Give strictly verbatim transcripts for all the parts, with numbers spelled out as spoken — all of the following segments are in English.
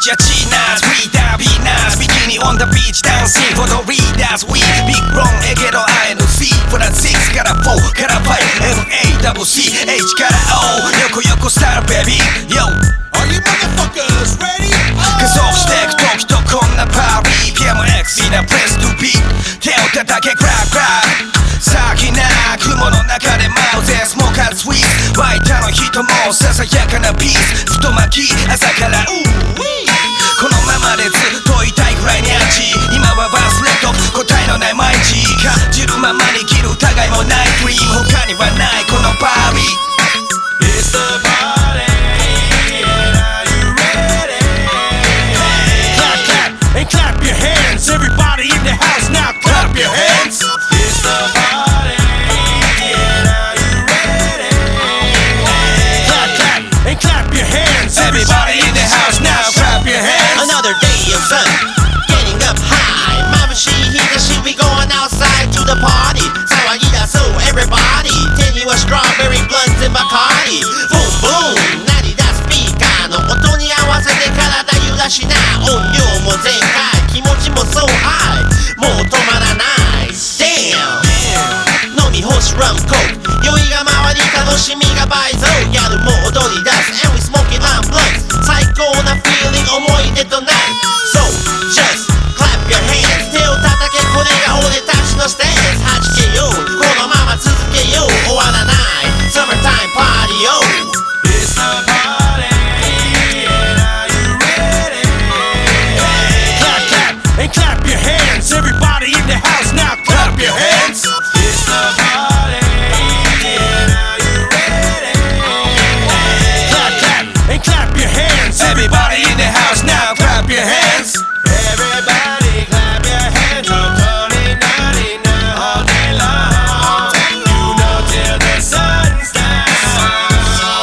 beachやチーナーズ We the Venus Bikini on the beach dancing for the readers We big wrong えけど I N C プラスろくからよんからご M A double C H から O 横横スタイル baby Yo Are you motherfuckers ready? 加速してく時とこんなパーリー ピーエムエックス in a place to be 手を叩けクラックラッ先な雲の中で舞うぜスモーカースイーツバイタの人もささやかなピース太巻き朝からうこのままでずっといたいぐらいにアンチ今は忘れとく答えのない毎日感じるままに生きる疑いもないドリーム他にはないこのパーリー It's the party and are you ready? Clap, clap, and clap your hands. Everybody in the house now, clap your hands. It's the party and are you ready? Clap, clap, and clap your hands. Everybody in the house now, clap your hands. Another day of sun, getting up high. Mamashi, higashi, we going outside to the party. Sawagida, so everybody. Tenuous strawberry blunts and Bacardi. Boom, boom, 何だスピーカーの音に合わせて体揺らしな。音量も全開、気持ちも so high. もう止まらない。Damn! 飲み干し rum coke. 酔いが回り楽しみが倍増。ギャルも踊り出す and we smoking on blunts. 最高な feeling 思い出となる。So just clap your hands. 手を叩けこれが俺たちのステージ。はじけようこのまま続けよう終わらない。Summertime party yo. It's the party and are you ready? Clap, clap, and clap your hands. Everybody in the house now, clap your hands. It's the party and are you ready? Clap, clap, and clap your hands. Everybody in the house now, clap your hands. Everybody clap your hands up, Tony Naughty now all day long. You know till the sun's down.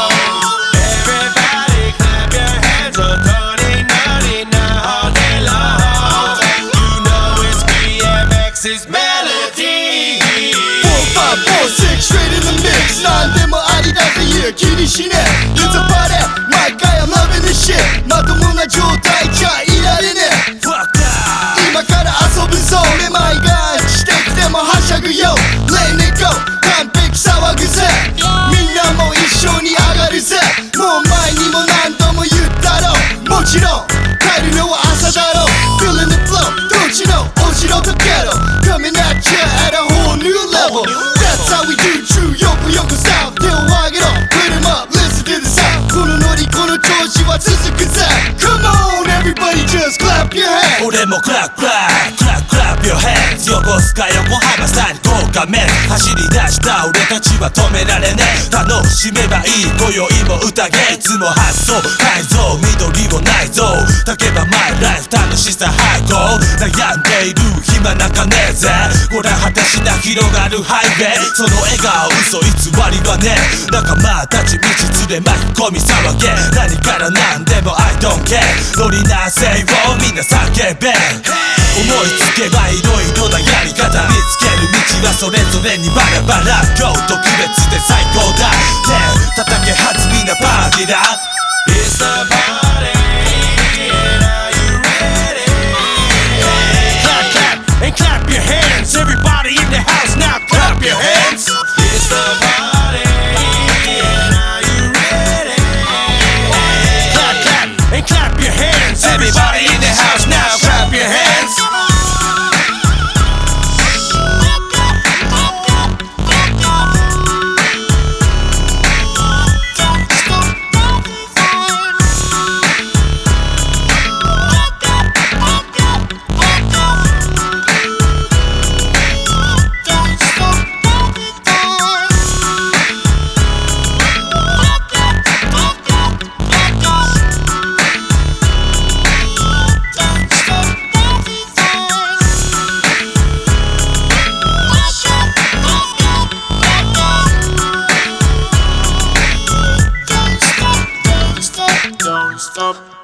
Everybody clap your hands up, Tony Naughty now all day long. You know it's B M X's melody. four five four six straight in the mix 何でもありだぜ yeah 気にしねえ It's a party 毎回 I'm loving this shit まともな状態じゃいられねえ Fuck that 今から遊ぶぞめまいがしてきてもはしゃぐよ Let it go 完璧騒ぐぜみんなも一緒に上がるぜもう前にも何度も言ったろもちろん帰るのは朝だろ Feeling the flow Don't you know お城とゲロ Coming at ya at a whole new level That's how we do true よくよくスタイル手を上げろ Put 'em up listen to the sound このノリこの調子は続くぜ Come on everybody just clap your hands 俺もクラックラックラックラップ your hands 横須賀横浜スタイル豪華面走り出した俺たちは止められねえ楽しめばいい今宵も宴いつも発想改造緑もないぞ炊けばマイライフ楽しさ最高悩んでいる暇なんかねえぜこれ果てしな広がるハイウェイその笑顔嘘偽りはねえ仲間たち道連れ巻き込み騒げ何から何でも I don't care ノリなせいをみんな叫べ思いつけばいろいろなやり方見つける道はそれぞれにバラバラ今日特別で最高だ手叩けはずみんなパーティーだ It's the party and are you ready? Clap, clap, and clap your hands. Everybody in the house now, clap your hands. It's the party and are you ready? Clap, clap, and clap your hands. Everybody in the house now, clap your hands. Don't stop